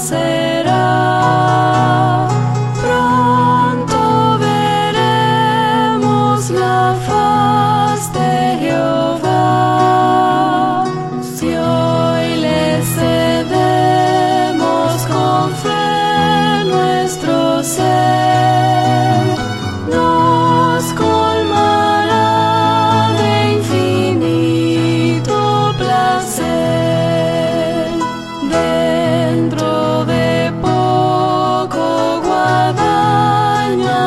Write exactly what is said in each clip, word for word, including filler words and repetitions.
será. Pronto veremos la faz de Jehová. Si hoy le cedemos con fe nuestro ser, nos colmará de infinito placer. Dentro de poco guadaña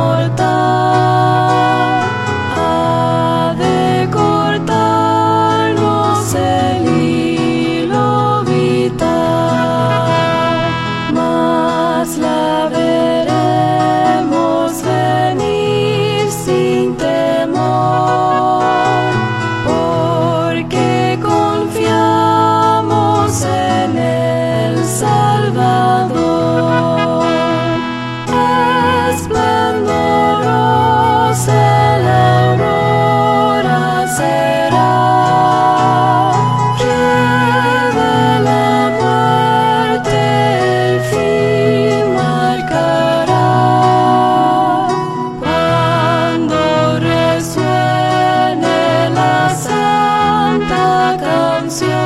mortal ha de cortarnos el hilo vital, mas la veremos venir sin temor, porque confiamos en el Salvador. Esplendorosa la aurora será, que de la muerte el fin marcará. Cuando resuene la santa canción,